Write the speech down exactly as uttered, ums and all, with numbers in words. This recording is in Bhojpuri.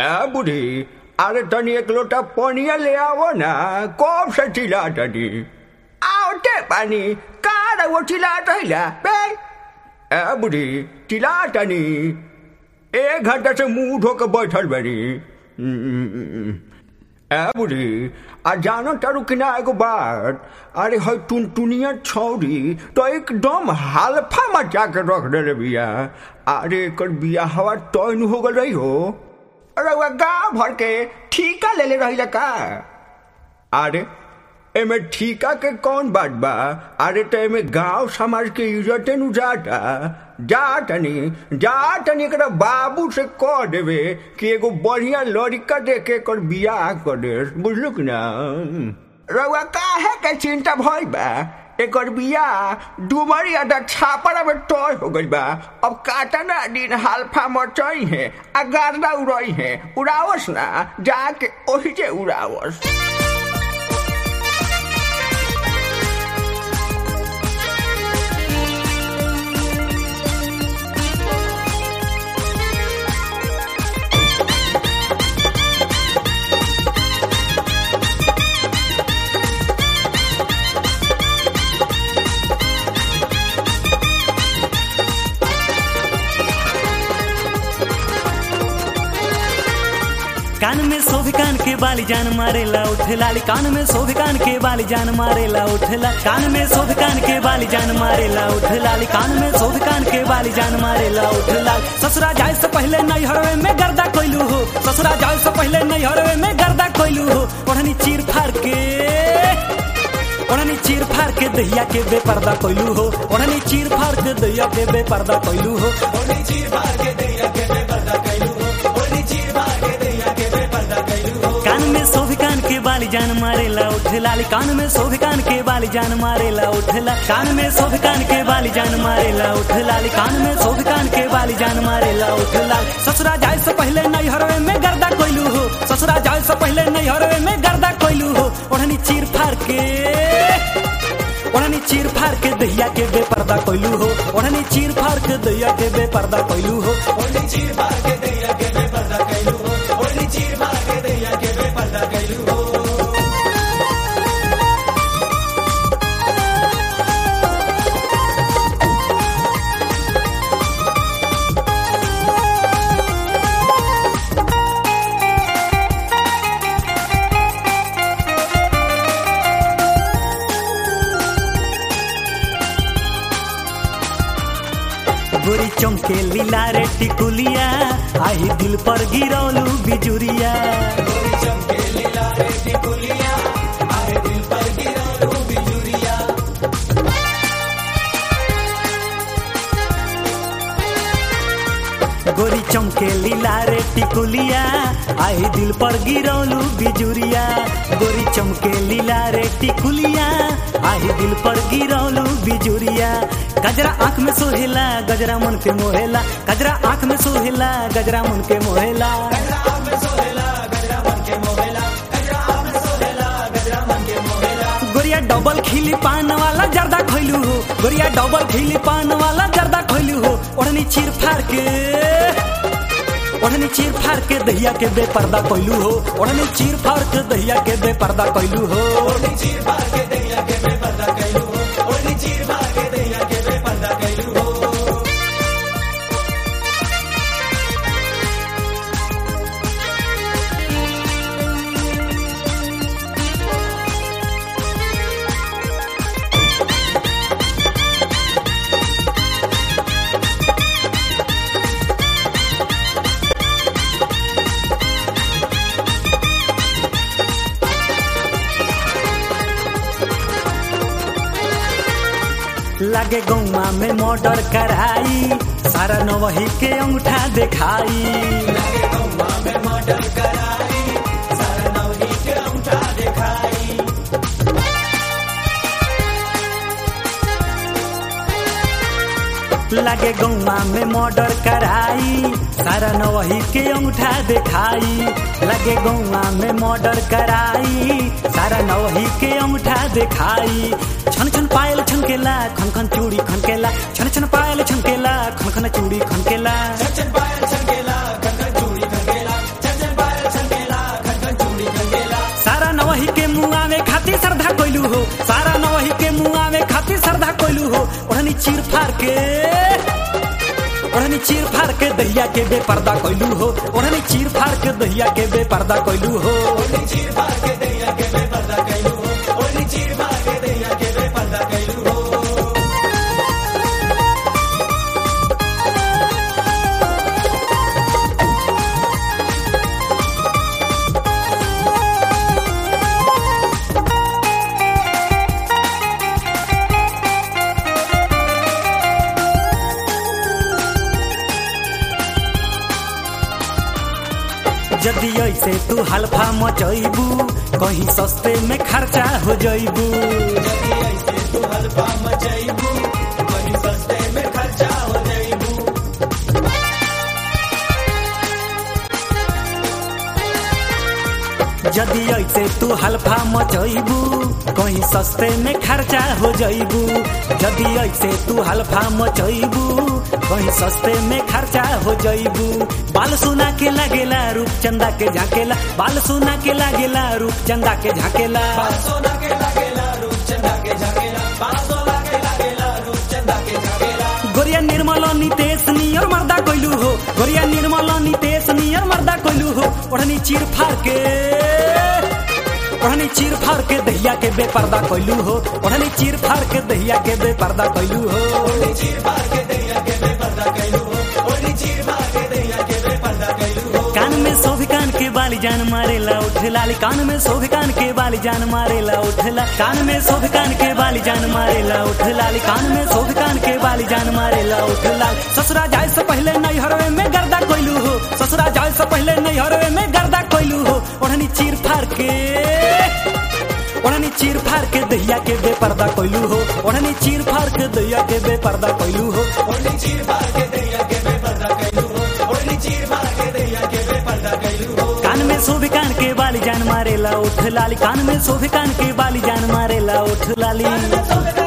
ए बुढ़ी, अरे तनी एक लोटा पानिया ले आओ ना, कब से चिल्ला तनी? आओते पानी, कहाँ वो चिल्लात है बे? ए बुढ़ी, चिल्ला तनी? एक घंटे से मुंह धो के बैठल बनी। ए बुढ़ी, आ जानो तारू कि ना एगो बात, अरे है टुनटुनिया छौरी तो एकदम हालफा मचा के रख दे बिया। अरे एकर बिया हवा तैन हो गल रही हो, अरे वह गाँव भर के ठीका ले ले रही का? अरे एमे ठीका के कौन बात बा? अरे तो एमे गाँव समाज के इज्जते नु जाता। जा तनी जा तनी एकरा बाबू से कह देवे कि एगो बढ़िया लड़का देके एकर बियाह कर दे, बुझलू कि ना? रउआ काहे के चिंता भइल बा? एकर बियाह डुमरी अड्डा छापरा में तय हो गइल बा। अब कातना दिन हालफा मचई है आ गार्दा उड़ई है, उड़ावस ना, जाके ओही जे उड़ावस। कान में सोभी कान के बाली जान मारेला उठे लाली, कान में सोभी कान के बाली जान मारेला उठे लाली, कान में सोभी कान के बाली जान मारेला उठे लाली, कान में सोभी कान के बाली जान मारेला उठे लाली। ससुरा जाए से पहले नहीं हरवे में गर्दा कोइलू हो, ससुरा जाए से पहले नहीं हरवे में गर्दा कोइलू हो। ओढ़नी चीर फाड़ के ओढ़नी चीर फाड़ के दहिया के बेपर्दा कोइलू हो, ओढ़नी चीर फाड़ के दहिया के बेपर्दा कोइलू हो, ओढ़नी चीर फाड़ के दहिया के बेपर्दा कोइलू हो, ओढ़नी चीर फाड़ के दहिया के बेपर्दा कोइलू हो। कान में सोभी कान के बाली जान मारेला उठे लाली, कान में सोभी कान के बाली जान मारेला उठे लाली, कान में सोभी कान के बाली जान मारेला उठे लाली, कान में सोभी कान के बाली जान मारेला उठे लाली। ससुरा जाए से पहले नहीं हरवे में गर्दा कोइलू हो, ससुरा जाए से पहले नहीं हरवे में गर्दा कोइलू हो। ओढ़नी चीर फाड़ के ओढ़नी चीर फाड़ के दहिया के बेपर्दा कोइलू हो, ओढ़नी चीर फाड़ के दहिया के बेपर्दा कोइलू हो, ओढ़नी चीर फाड़ के दहिया के बेपर्दा कोइलू हो, ओढ़नी चीर फाड़ के दहिया के बेपर्दा कोइलू हो। गोरी चमके लीला रे टिकुलिया, आई दिल पर गिरौलू बिजुरिया, गोरी चमके लीला रे टिकुलिया, आई दिल पर गिरौलू बिजुरिया। गोरी चमके लीला रे टिकुलिया, आई दिल पर गिरौलू बिजुरिया, गोरी चमके लीला रे टिकुलिया, आई दिल पर गिरौलू बिजुरिया। गजरा आँख में सोहेला, गजरा मन के मोहेला, गजरा आँख में सोहेला, गजरा मन के मोहेला, गजरा आँख में सोहेला, गजरा मन के मोहेला, गजरा आँख में सोहेला, गजरा मन के मोहेला। गोरिया डबल खिली पान वाला जर्दा खोइलू हो, गोरिया डबल खिली पान वाला जर्दा खोइलू हो। ओढ़नी चीर फाड़ के ओढ़नी चीर फाड़ के दहिया के बेपर्दा कोइलू हो, ओढ़नी चीर फाड़ के दहिया के बेपर्दा कोइलू हो, ओढ़नी चीर फाड़ के दहिया के बेपर्दा कोइलू हो, ओढ़नी चीर फाड़ के दहिया के बेपर्दा कोइलू हो। लागे गौवा में मर्डर कराई, सारा नवही के अंगूठा दिखाई, लागे गौवा में मर्डर कराई, सारा नवही के अंगूठा दिखाई। लागे गौवा में मर्डर कराई, सारा नवही के अंगूठा दिखाई, लागे गौवा में मर्डर कराई, सारा नवही के अंगूठा दिखाई। छन छन पायल छनकेला, खन खन चूड़ी खनकेला, छन छन पायल छनकेला, खन खन चूड़ी खनकेला, छन छन पायल छनकेला, खन खन चूड़ी खनकेला, छन छन चीर फाड़ के ओढ़नी चीर फाड़ के दहिया के बेपर्दा कोइलू हो ओढ़नी चीर फाड़ के दहिया के बेपर्दा कोइलू हो ओढ़नी चीर फाड़ के दहिया के बेपर्दा कोइलू हो ओढ़नी चीर फाड़ के दहिया के बेपर्दा कोइलू हो। जदि ऐसे तू हल्फा मचैबू कहीं सस्ते में खर्चा हो जैबू जदि ऐसे तू हल्फा मचैबू कहीं सस्ते में खर्चा हो जैबू जदि ऐसे तू हल्फा मचैबू कहीं सस्ते में खर्चा हो जैबू जदि ऐसे तू हल्फा मचैबू कहीं सस्ते में खर्चा हो जैबू बाल सुना के लागेला रूप चंदा के झाकेला बाल सुना के लागेला रूप चंदा के झाकेला बाल सुना के लागेला रूप चंदा के झाकेला बाल सुना के लागेला रूप चंदा के झाकेला गोरिया निर्मल नितेश नियर मर्दा कोइलू हो गोरिया निर्मल नितेश नियर मर्दा कोइलू हो ओढ़नी चीर फाड़ के ओढ़नी चीर फाड़ के दहिया के बेपर्दा कोइलू हो ओढ़नी चीर फाड़ के दहिया के बेपर्दा कोइलू हो ओढ़नी चीर फाड़ के दहिया के बेपर्दा कोइलू हो ओढ़नी चीर फाड़ के दहिया के बेपर्दा कोइलू हो। कान में सोभी कान के बाली जान मारेला उठ लाली कान में सोभी कान के बाली जान मारेला उठ ला कान में सोभी कान के बाली जान मारेला उठ लाली कान में सोभी कान के बाली जान मारेला उठ लाली ससुरा जाए से पहले नैहरवे में गर्दा कोइलू हो ससुरा जाए से पहले नैहरवे में गर्दा कोइलू हो ओढ़नी चीर फाड़ के ओढ़नी चीर फाड़ के दहिया के बेपर्दा कोइलू हो ओढ़नी चीर फाड़ के दहिया के बेपर्दा कोइलू हो ओढ़नी चीर फाड़ के दहिया के बेपर्दा कोइलू हो ओढ़नी चीर फाड़ के दहिया के बेपर्दा कोइलू हो। कान में सोभी कान के बाली जान मारेला उठ लाली कान में सोभी कान के बाली जान मारेला उठ लाली।